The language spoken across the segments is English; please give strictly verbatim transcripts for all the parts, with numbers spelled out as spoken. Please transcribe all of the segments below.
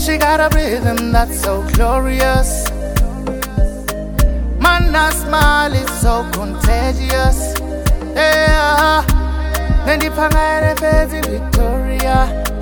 She got a rhythm that's so glorious. Man, her smile is so contagious. Yeah, then the panga Betty Victoria,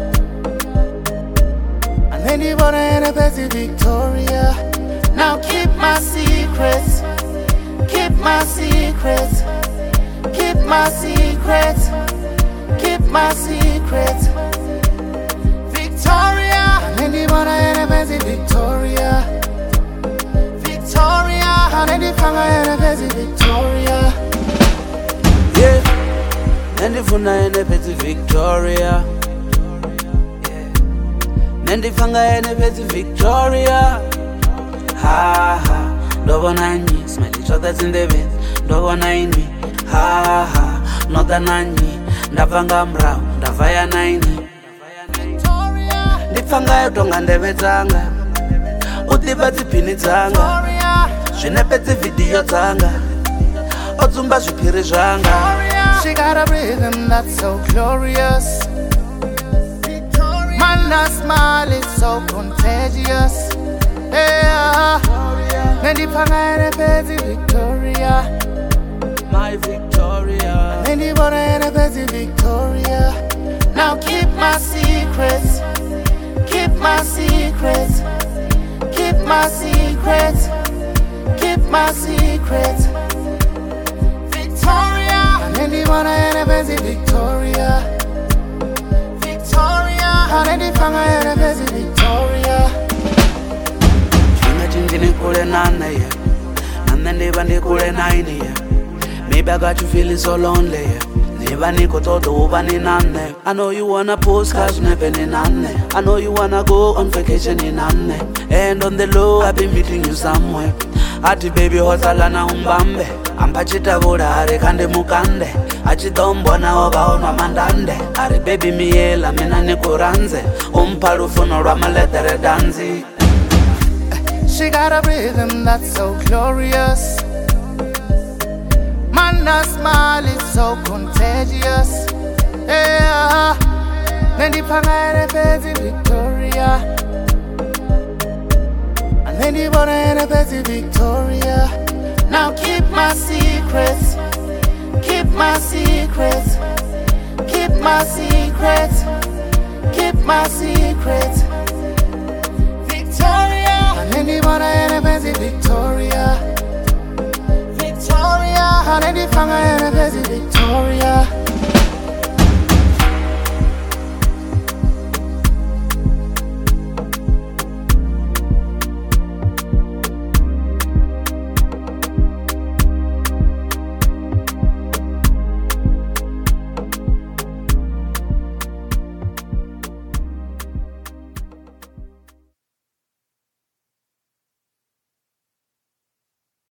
and then the bona Betty Victoria. Now keep my secrets, keep my secrets, keep my secrets, keep my secrets. Victoria, and then the bona Betty Victoria, Victoria, and then the panga Betty Victoria. Yeah, nendifuna ene Betty Victoria. Yeah, nendifanga ene Betty Victoria. Ha ha, ndobona nyi, smile each other's in the bed. Ndobona ini, ha ha, nota nanyi, ndapanga mrao, ndavaya naini. Ndipanga yotonga ndebe zanga, utiba zipini zanga, zvinepe video zanga, odzumba zvipiri zvanga. She got a rhythm that's so glorious. Man, her smile is so contagious. Yeah, Nendi Panga Betty Victoria, My Victoria. Nendi Bona Betty Victoria. Now keep my secrets, keep my secrets, keep my secrets, keep my secrets. Victoria, Nendi Bona Betty Victoria, Victoria, Nendi Panga Betty Victoria. Kule nane, and then never Nicole nine here. Maybe I got you feeling so lonely. Never Nico told over in Anne. I know you wanna post cash never in Anne. I know you wanna go on vacation in Anne. And on the low, I've been meeting you somewhere. Ati baby hotalana umbambe. Ampachita voda are kande mukande. Achidombo na oba onwa mandande. Are baby miela mina nikuranze. Umpalu funo rama letere danzi. She got a rhythm that's so glorious. Man, her smile is so contagious. Yeah, then the panga Betty Victoria, and then the bona Betty Victoria. Now keep my secrets, keep my secrets, keep my secrets, keep my secrets. Victoria, and then the bona Betty Victoria, Victoria, and then the panga Betty Victoria.